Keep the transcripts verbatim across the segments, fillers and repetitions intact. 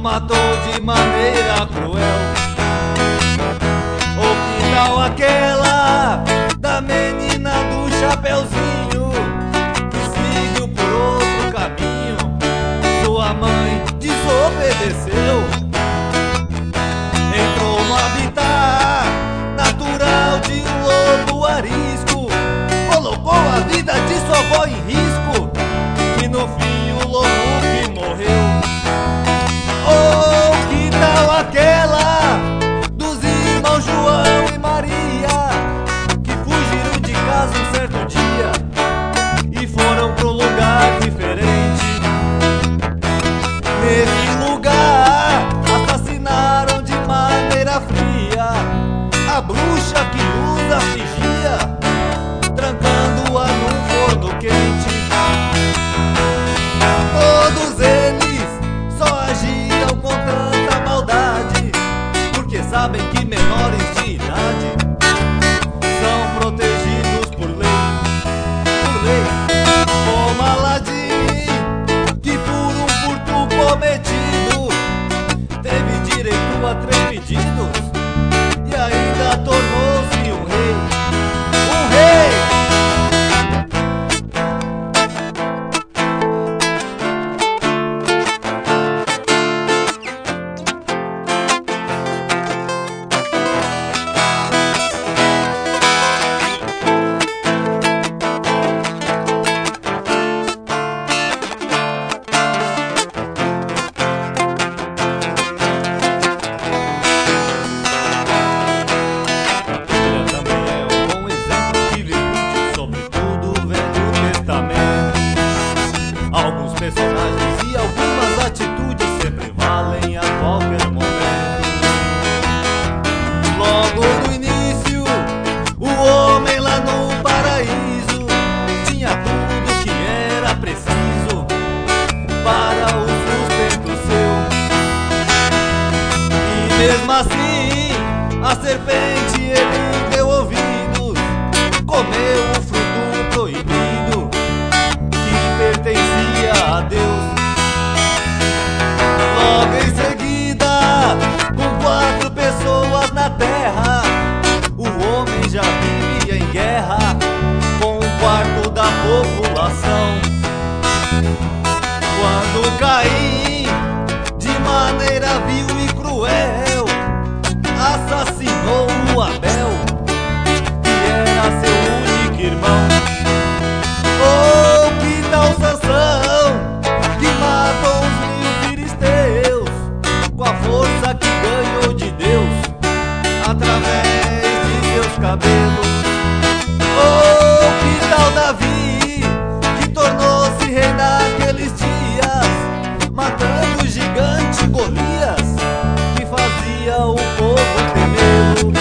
matou de maneira cruel. Ou que tal aquela da menina do chapeuzinho que seguiu por outro caminho, sua mãe desobedeceu, entrou no habitat natural de um lobo arisco, colocou a vida de sua avó em risco e no fim o lobo que morreu. Ou que tal aquela dos irmãos João e Maria que fugiram de casa um certo dia e foram pro lugar diferente. Nesse lugar assassinaram de maneira fria a bruxa que os afligia, trancando-a num forno quente. Todos eles só agiram com tanta maldade porque sabem que menores de idade são protegidos por lei, por lei. Como Aladim, que por um furto cometido teve direito a três pedidos e ainda tornou-se um rei, um rei. Alguns personagens e algumas atitudes sempre valem a qualquer momento. Logo no início, o homem lá no paraíso tinha tudo que era preciso para o sustento seu. E mesmo assim, a serpente ele deu ouvidos, comeu o fruto proibido pertencia a Deus. Logo em seguida, com quatro pessoas na terra, o homem já vivia em guerra com um quarto da população. Quando Caim, de maneira vil e cruel, assassinou o Abel, que era seu único irmão. O Sansão, que matou os mil filisteus com a força que ganhou de Deus através de seus cabelos. Ou que tal Davi, que tornou-se rei naqueles dias, matando o gigante Golias, que fazia o povo temê-lo.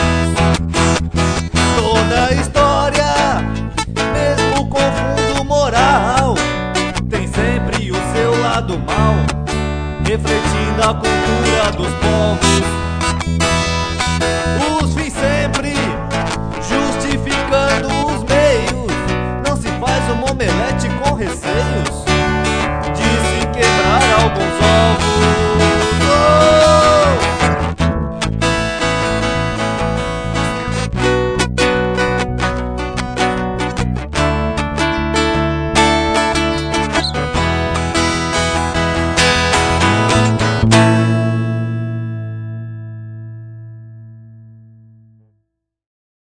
Toda a história, mesmo com fundo moral, do mal, refletindo a cultura dos povos.